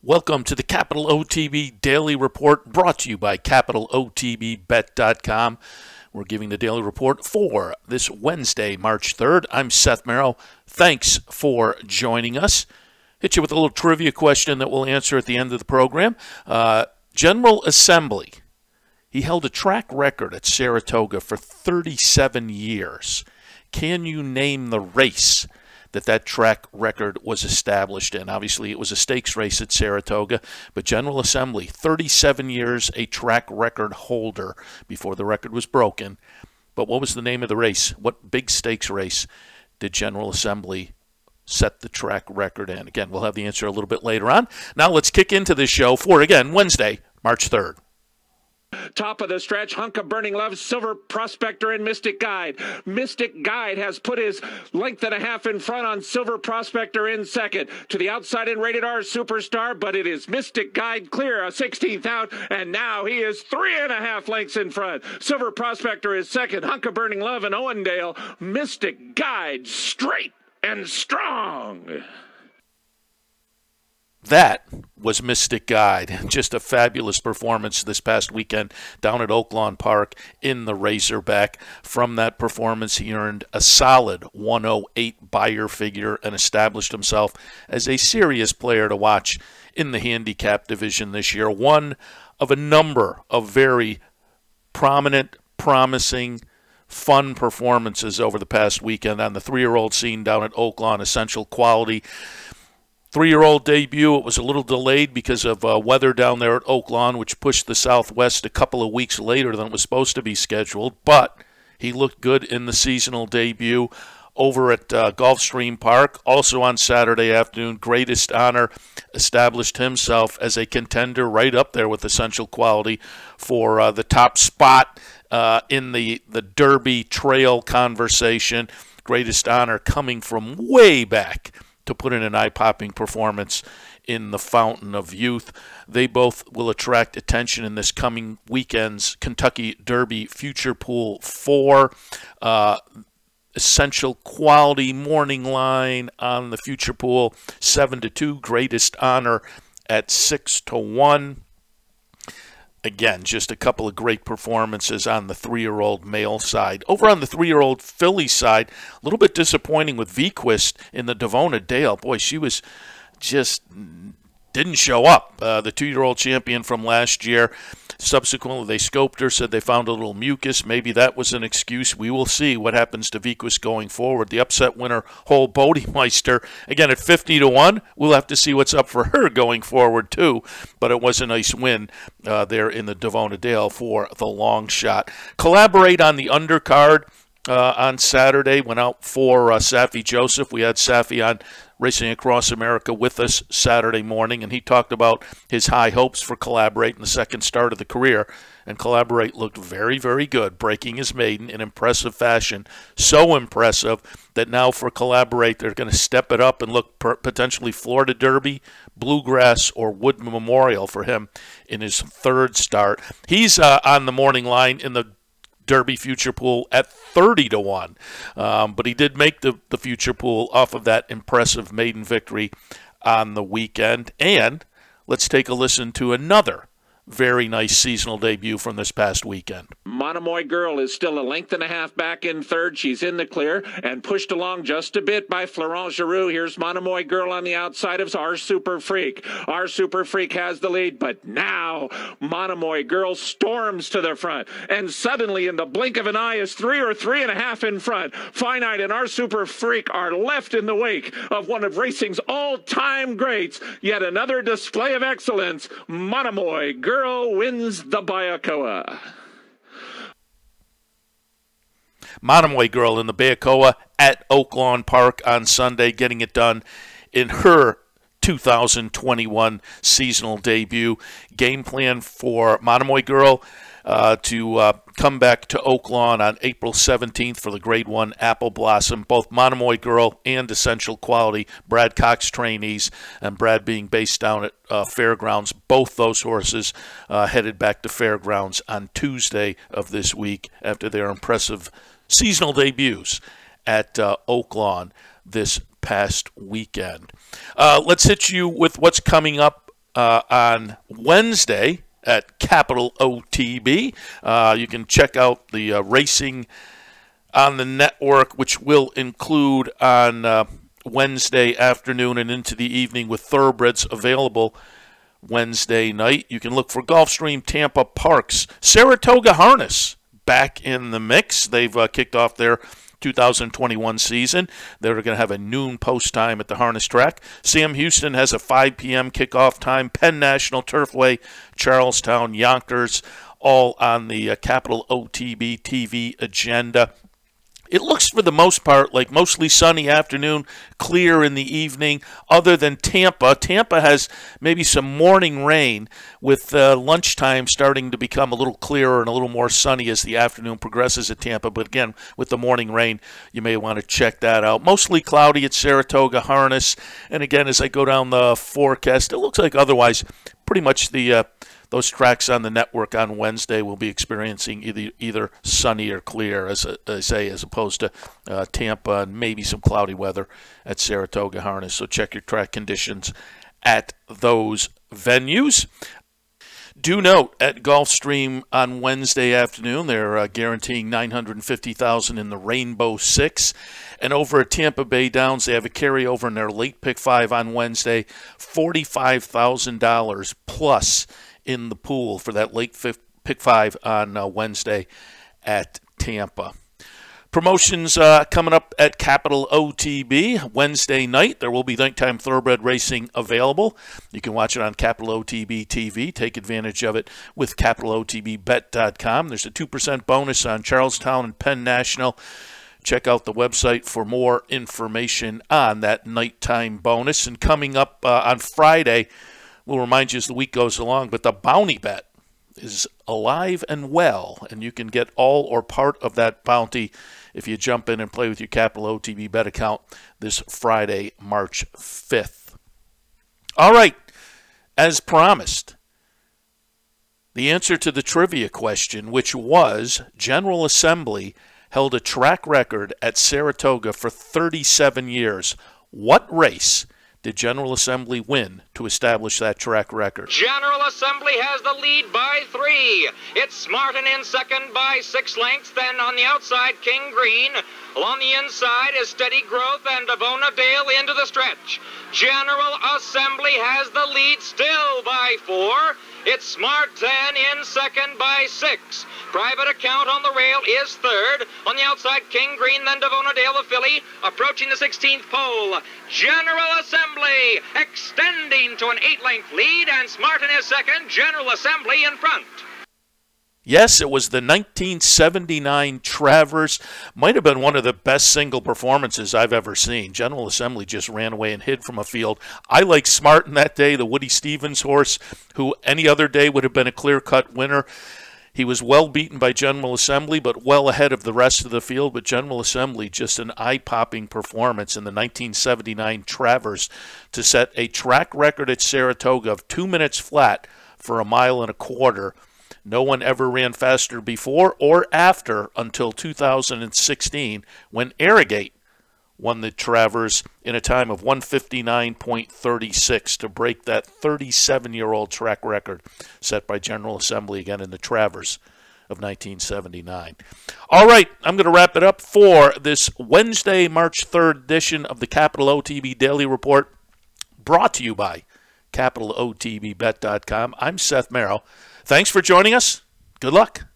Welcome to the Capital OTB Daily Report, brought to you by CapitalOTBBet.com. We're giving the Daily Report for this Wednesday, March 3rd. I'm Seth Merrill. Thanks for joining us. Hit you with a little trivia question that we'll answer at the end of the program. General Assembly. He held a track record at Saratoga for 37 years. Can you name the race that track record was established in? Obviously, it was a stakes race at Saratoga, but General Assembly, 37 years, a track record holder before the record was broken. But what was the name of the race? What big stakes race did General Assembly set the track record in? Again, we'll have the answer a little bit later on. Now let's kick into this show for, again, Wednesday, March 3rd. Top of the stretch, Hunk of Burning Love, Silver Prospector, and Mystic Guide. Mystic Guide has put his length and a half in front on Silver Prospector in second. To the outside in Rated R Superstar, but it is Mystic Guide clear, a 16th out, and now he is 3.5 lengths in front. Silver Prospector is second, Hunk of Burning Love and Owendale. Mystic Guide straight and strong. That was Mystic Guide. Just a fabulous performance this past weekend down at Oaklawn Park in the Razorback. From that performance, he earned a solid 108 Beyer figure and established himself as a serious player to watch in the handicap division this year. One of a number of very prominent, promising, fun performances over the past weekend on the 3-year-old scene down at Oaklawn. Essential Quality 3-year-old debut. It was a little delayed because of weather down there at Oaklawn, which pushed the Southwest a couple of weeks later than it was supposed to be scheduled. But he looked good in the seasonal debut over at Gulfstream Park. Also on Saturday afternoon, Greatest Honor established himself as a contender right up there with Essential Quality for the top spot in the Derby Trail conversation. Greatest Honor coming from way back to put in an eye-popping performance in the Fountain of Youth. They both will attract attention in this coming weekend's Kentucky Derby Future Pool 4. Essential Quality morning line on the Future Pool, 7-2. Greatest Honor at 6-1. Again, just a couple of great performances on the 3-year-old male side. Over on the 3-year-old filly side, a little bit disappointing with Vequist in the Devona Dale. Boy, she was just didn't show up. The 2-year-old champion from last year. Subsequently, they scoped her, said they found a little mucus. Maybe that was an excuse. We will see what happens to Vequist going forward. The upset winner, Hole Bodemeister, again at 50-1. We'll have to see what's up for her going forward too. But it was a nice win there in the Devona Dale for the long shot. Collaborate on the undercard on Saturday. Went out for Safi Joseph. We had Safi on Racing Across America with us Saturday morning, and he talked about his high hopes for Collaborate in the second start of the career. And Collaborate looked very, very good, breaking his maiden in impressive fashion. So impressive that now for Collaborate, they're going to step it up and look potentially Florida Derby, Bluegrass, or Wood Memorial for him in his third start. He's on the morning line in the Derby Future Pool at 30-1. But he did make the Future Pool off of that impressive maiden victory on the weekend. And let's take a listen to another very nice seasonal debut from this past weekend. Monomoy Girl is still a length and a half back in third. She's in the clear and pushed along just a bit by Florent Giroux. Here's Monomoy Girl on the outside of Our Super Freak. Our Super Freak has the lead, but now Monomoy Girl storms to the front, and suddenly in the blink of an eye is 3 or 3.5 in front. Finite and Our Super Freak are left in the wake of one of racing's all-time greats. Yet another display of excellence. Monomoy Girl wins the Bayakoa. Monomoy Girl in the Bayakoa at Oaklawn Park on Sunday, getting it done in her 2021 seasonal debut. Game plan for Monomoy Girl to come back to Oaklawn on April 17th for the Grade 1 Apple Blossom. Both Monomoy Girl and Essential Quality, Brad Cox trainees, and Brad being based down at Fairgrounds. Both those horses headed back to Fairgrounds on Tuesday of this week after their impressive seasonal debuts at Oaklawn this past weekend. Let's hit you with what's coming up on Wednesday at Capital OTB. You can check out the racing on the network, which will include on Wednesday afternoon and into the evening with thoroughbreds available Wednesday night. You can look for Gulfstream Tampa Parks. Saratoga Harness back in the mix. They've kicked off their 2021 season. They're going to have a noon post time at the harness track. Sam Houston has a 5 p.m. kickoff time. Penn National Turfway, Charlestown, Yonkers, all on the Capital OTB TV agenda. It looks for the most part like mostly sunny afternoon, clear in the evening, other than Tampa. Tampa has maybe some morning rain with lunchtime starting to become a little clearer and a little more sunny as the afternoon progresses at Tampa. But again, with the morning rain, you may want to check that out. Mostly cloudy at Saratoga Harness. And again, as I go down the forecast, it looks like otherwise pretty much those tracks on the network on Wednesday will be experiencing either sunny or clear, as I say, as opposed to Tampa and maybe some cloudy weather at Saratoga Harness. So check your track conditions at those venues. Do note, at Gulfstream on Wednesday afternoon, they're guaranteeing $950,000 in the Rainbow Six. And over at Tampa Bay Downs, they have a carryover in their late pick 5 on Wednesday, $45,000 plus in the pool for that late pick 5 on Wednesday at Tampa. Promotions coming up at Capital OTB Wednesday night. There will be nighttime thoroughbred racing available. You can watch it on Capital OTB TV. Take advantage of it with CapitalOTBBet.com. There's a 2% bonus on Charlestown and Penn National. Check out the website for more information on that nighttime bonus. And coming up on Friday, we'll remind you as the week goes along, but the bounty bet is alive and well, and you can get all or part of that bounty if you jump in and play with your Capital OTB bet account this Friday, March 5th. All right, as promised, the answer to the trivia question, which was General Assembly held a track record at Saratoga for 37 years. What race did General Assembly win to establish that track record? General Assembly has the lead by 3. It's Martin in second by 6 lengths. Then on the outside, King Green. Along the inside is Steady Growth and Devona Dale into the stretch. General Assembly has the lead still by 4. It's Martin in second by 6. Private Account on the rail is third. On the outside, King Green, then Devona Dale, the filly, approaching the 16th pole. General Assembly extending to an 8-length lead, and Smartin is second. General Assembly in front. Yes, it was the 1979 Travers. Might have been one of the best single performances I've ever seen. General Assembly just ran away and hid from a field. I like Smartin that day, the Woody Stevens horse, who any other day would have been a clear-cut winner. He was well beaten by General Assembly, but well ahead of the rest of the field. But General Assembly, just an eye-popping performance in the 1979 Travers to set a track record at Saratoga of 2 minutes flat for a mile and a quarter. No one ever ran faster before or after until 2016 when Arrogate won the Travers in a time of 1:59.36 to break that 37-year-old track record set by General Assembly again in the Travers of 1979. All right, I'm going to wrap it up for this Wednesday, March 3rd edition of the Capital OTB Daily Report, brought to you by CapitalOTBBet.com. I'm Seth Merrill. Thanks for joining us. Good luck.